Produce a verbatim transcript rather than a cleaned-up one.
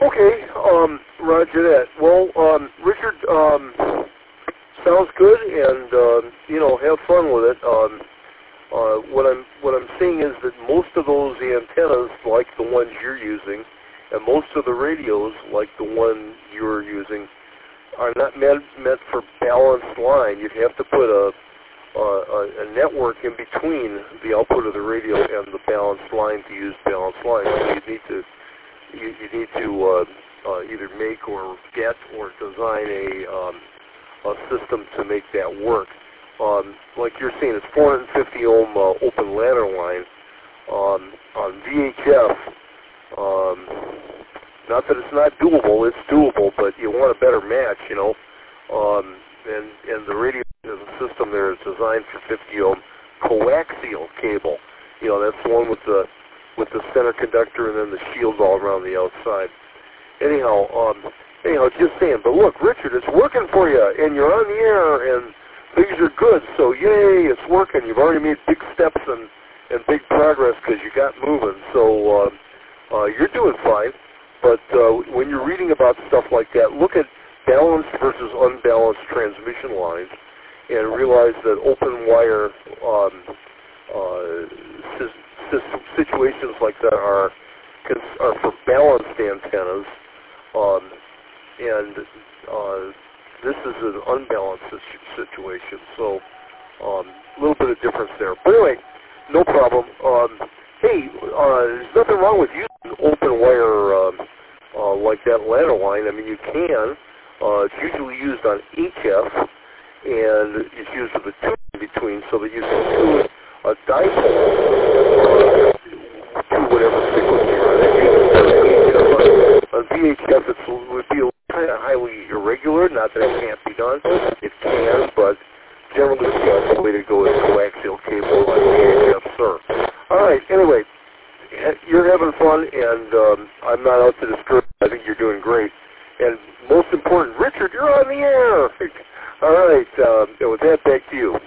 Okay, um, roger that. Well, um, Richard, um, sounds good, and um, you know, have fun with it. Um, uh, what I'm what I'm seeing is that most of those antennas, like the ones you're using, and most of the radios, like the one you're using, are not meant meant for balanced line. You'd have to put a a, a network in between the output of the radio and the balanced line to use balanced line. So you need to you, you need to uh, uh, either make or get or design a um, a system to make that work. Um, like you're saying, it's four hundred fifty ohm uh, open ladder line um, on V H F. Um, not that it's not doable; it's doable, but you want a better match, you know. Um, and and the radio the system there is designed for fifty ohm coaxial cable. You know, that's the one with the with the center conductor and then the shield all around the outside. Anyhow, um, anyhow, just saying. But look, Richard, it's working for you, and you're on the air, and things are good. So yay, it's working. You've already made big steps and and big progress because you got moving. So uh, uh, you're doing fine. But uh, when you're reading about stuff like that, look at balanced versus unbalanced transmission lines, and realize that open wire um, uh, situations like that are are for balanced antennas, um, and uh, this is an unbalanced situation. So um, a little bit of difference there. But anyway, no problem. Um, hey, uh, there's nothing wrong with using open wire um, uh, like that ladder line. I mean, you can. Uh, it's usually used on H F, and it's used with a tube in between so that you can tune a dipole uh, to whatever frequency you're on. On V H F, it would be kind of highly irregular. Not that it can't be done. It can, but generally the way to go is coaxial cable on V H F, sir. All right, anyway, you're having fun, and um, I'm not out to discourage. I think you're doing great. And most important, Richard, you're on the air. All right, um, and with that, back to you.